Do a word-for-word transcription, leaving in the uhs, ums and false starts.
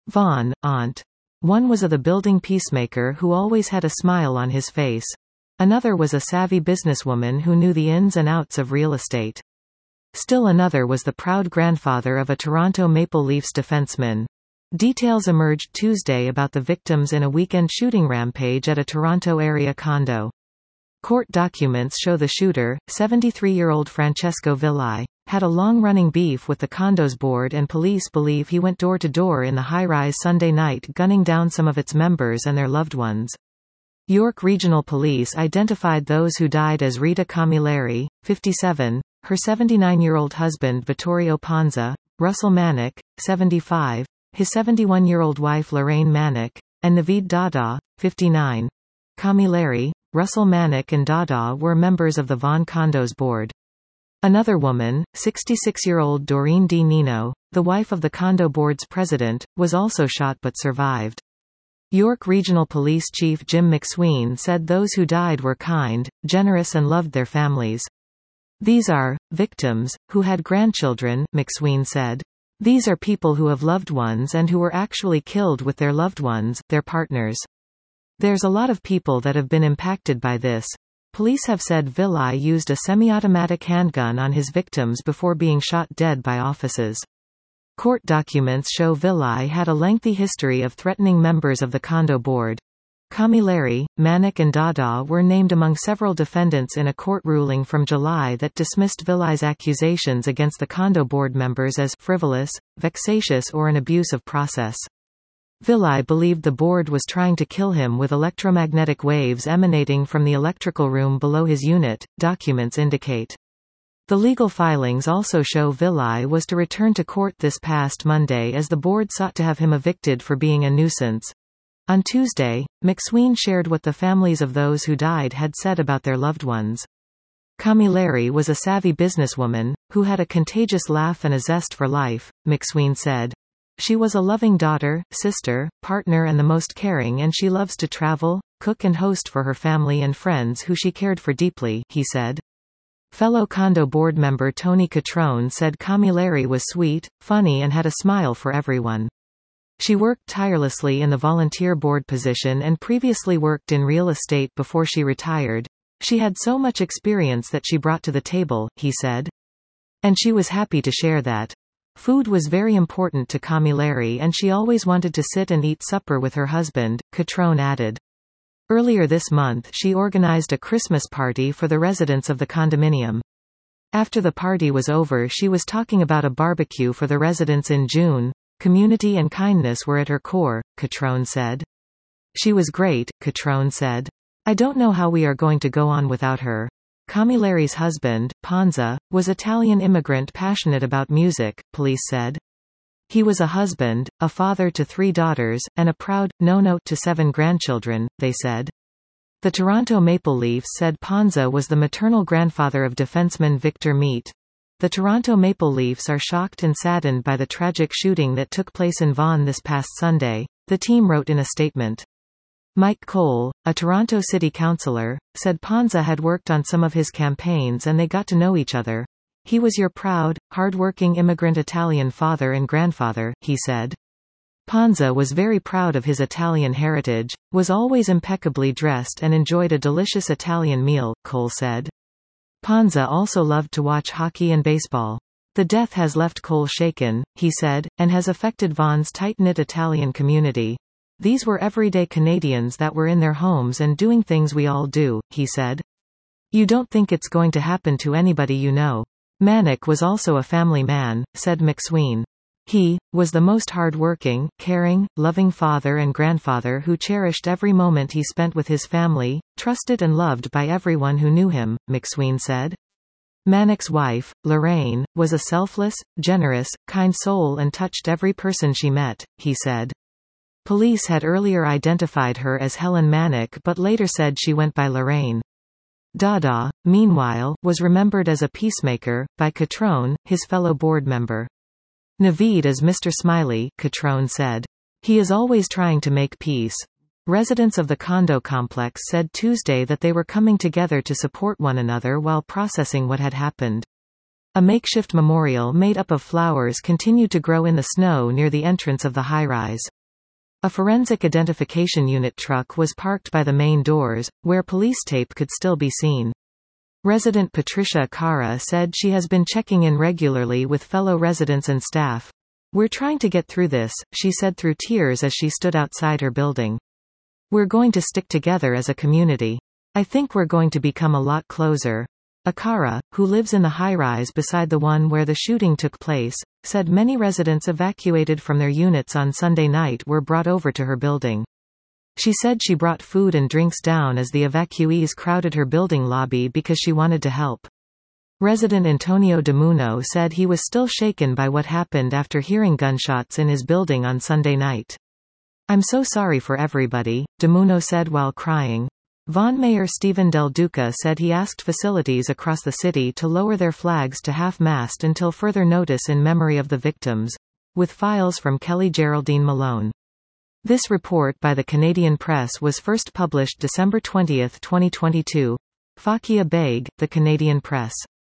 Vaughn, aunt. One was a the building peacemaker who always had a smile on his face. Another was a savvy businesswoman who knew the ins and outs of real estate. Still another was the proud grandfather of a Toronto Maple Leafs defenseman. Details emerged Tuesday about the victims in a weekend shooting rampage at a Toronto area condo. Court documents show the shooter, seventy-three-year-old Francesco Villi, had a long-running beef with the condo's board, and police believe he went door-to-door in the high-rise Sunday night gunning down some of its members and their loved ones. York Regional Police identified those who died as Rita Camilleri, fifty-seven, her seventy-nine-year-old husband Vittorio Ponza, Russell Manick, seventy-five, his seventy-one-year-old wife Lorraine Manick, and Naveed Dada, fifty-nine. Camilleri, Russell Manick and Dada were members of the Vaughan Condos board. Another woman, sixty-six-year-old Doreen D. Nino, the wife of the condo board's president, was also shot but survived. York Regional Police Chief Jim McSween said those who died were kind, generous and loved their families. These are victims who had grandchildren, McSween said. These are people who have loved ones and who were actually killed with their loved ones, their partners. There's a lot of people that have been impacted by this. Police have said Villi used a semi-automatic handgun on his victims before being shot dead by officers. Court documents show Villi had a lengthy history of threatening members of the condo board. Camilleri, Manick and Dada were named among several defendants in a court ruling from July that dismissed Villi's accusations against the condo board members as frivolous, vexatious or an abuse of process. Villi believed the board was trying to kill him with electromagnetic waves emanating from the electrical room below his unit, documents indicate. The legal filings also show Villi was to return to court this past Monday as the board sought to have him evicted for being a nuisance. On Tuesday, McSween shared what the families of those who died had said about their loved ones. Camilleri was a savvy businesswoman, who had a contagious laugh and a zest for life, McSween said. She was a loving daughter, sister, partner and the most caring, and she loves to travel, cook and host for her family and friends who she cared for deeply, he said. Fellow condo board member Tony Catrone said Camilleri was sweet, funny and had a smile for everyone. She worked tirelessly in the volunteer board position and previously worked in real estate before she retired. She had so much experience that she brought to the table, he said. And she was happy to share that. Food was very important to Camilleri and she always wanted to sit and eat supper with her husband, Catrone added. Earlier this month she organized a Christmas party for the residents of the condominium. After the party was over she was talking about a barbecue for the residents in June. Community and kindness were at her core, Catrone said. She was great, Catrone said. I don't know how we are going to go on without her. Camilleri's husband, Ponza, was Italian immigrant passionate about music, police said. He was a husband, a father to three daughters, and a proud, no-no to seven grandchildren, they said. The Toronto Maple Leafs said Ponza was the maternal grandfather of defenseman Victor Meat. The Toronto Maple Leafs are shocked and saddened by the tragic shooting that took place in Vaughan this past Sunday, the team wrote in a statement. Mike Cole, a Toronto city councillor, said Ponza had worked on some of his campaigns and they got to know each other. He was your proud, hard-working immigrant Italian father and grandfather, he said. Ponza was very proud of his Italian heritage, was always impeccably dressed and enjoyed a delicious Italian meal, Cole said. Ponza also loved to watch hockey and baseball. The death has left Cole shaken, he said, and has affected Vaughan's tight-knit Italian community. These were everyday Canadians that were in their homes and doing things we all do, he said. You don't think it's going to happen to anybody you know. Manick was also a family man, said McSween. He was the most hard-working, caring, loving father and grandfather who cherished every moment he spent with his family, trusted and loved by everyone who knew him, McSween said. Manick's wife, Lorraine, was a selfless, generous, kind soul and touched every person she met, he said. Police had earlier identified her as Helen Manick but later said she went by Lorraine. Dada, meanwhile, was remembered as a peacemaker, by Catrone, his fellow board member. Naveed is Mister Smiley, Catrone said. He is always trying to make peace. Residents of the condo complex said Tuesday that they were coming together to support one another while processing what had happened. A makeshift memorial made up of flowers continued to grow in the snow near the entrance of the high-rise. A forensic identification unit truck was parked by the main doors, where police tape could still be seen. Resident Patricia Cara said she has been checking in regularly with fellow residents and staff. "We're trying to get through this," she said through tears as she stood outside her building. "We're going to stick together as a community. I think we're going to become a lot closer." Akara, who lives in the high-rise beside the one where the shooting took place, said many residents evacuated from their units on Sunday night were brought over to her building. She said she brought food and drinks down as the evacuees crowded her building lobby because she wanted to help. Resident Antonio DeMuno said he was still shaken by what happened after hearing gunshots in his building on Sunday night. "I'm so sorry for everybody," DeMuno said while crying. Vaughan Mayor Stephen Del Duca said he asked facilities across the city to lower their flags to half-mast until further notice in memory of the victims. With files from Kelly Geraldine Malone. This report by the Canadian Press was first published December twentieth, twenty twenty-two. Fakia Baig, The Canadian Press.